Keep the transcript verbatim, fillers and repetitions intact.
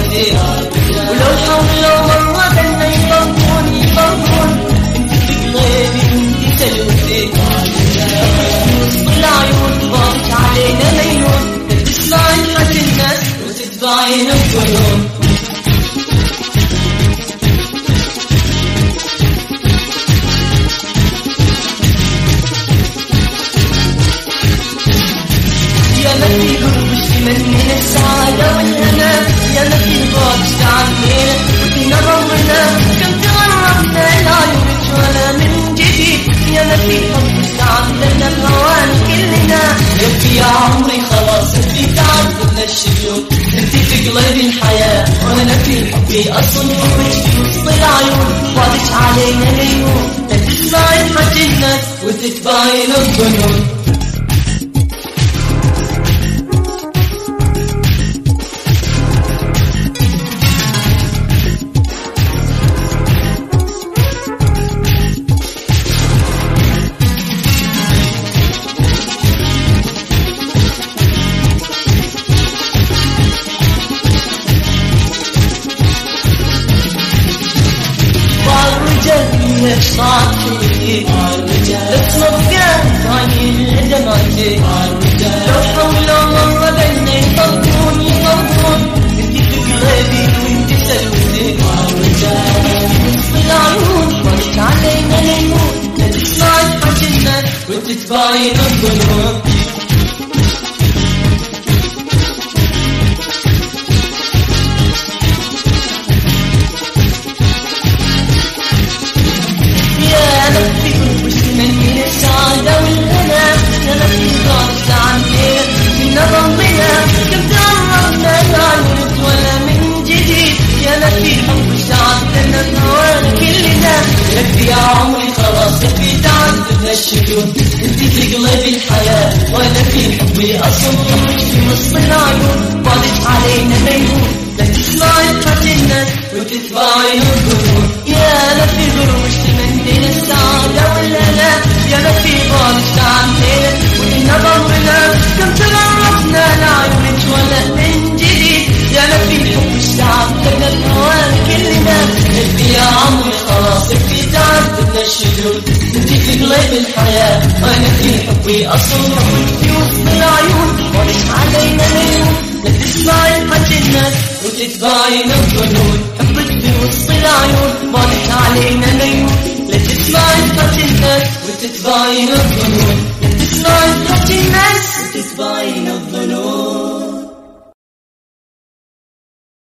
وزي ولو حاولوا مرة بينا يفرقون يفرقون انت في قلبي انت سلوتي وسط العيون ضاقت علينا ميون تسمعي حكي الناس وتتبعين الظنون يا ما في قربش تمنينا السعادة والهنا يا ما في البعد تعبنا وفينا ضونا كم تغربنا العيون ولا من جديد يا ما في حب تعبنا بهوان كلنا يبكي يا عمري خلاص انت تعبنا الشجون انت في قلبي الحياة وانا في حبي اصل وجدي وسط العيون ضاقت علينا ليون لا تسمعي حكي الناس وتتبعين الظنون ليش صار فيك لتوقع عيني لدمعتي لو حولوا مرة بينا يطلقون يطلقون انت في قلبي وانت سلوتي وسط العيون ضاقت علينا ليمون لا تسمعي حكي الناس وتتبعين الظنون من السعادة والهنا أنا في ضغط عنك من ضمنا كم تعرفنا العيون ولا من جديد يا ما في حب تعبنا بهوانا كلنا يكفي يا عمري خلاص يكفي تعبنا الشجون انت في قلبي الحياة وانا في حبي اصل وجدي وسط العيون ضاقت علينا ميمون لا تسمعي حكي الناس وتتبعين الظنون يا ما في قروش تمنينا السعادة والهنا يا ما في ضاقت تعبنا وإنا ضمنا كم تغربنا العيون ولا من جديد يا ما في حب تعبنا بهوانا كلنا يكفي يا عمري خلاص يكفي تعبنا الشجون انت في قلب الحياة وانا في حبي اصل وجدي وسط العيون ضاقت علينا ليون لا تسمعي حكي الناس وتتبعين الظنون حبك في وسط العيون ضاقت علينا ليون لا تسمعي حكي الناس وتتبعين الظنون لا تسمعي حكي الناس وتتبعين الظنون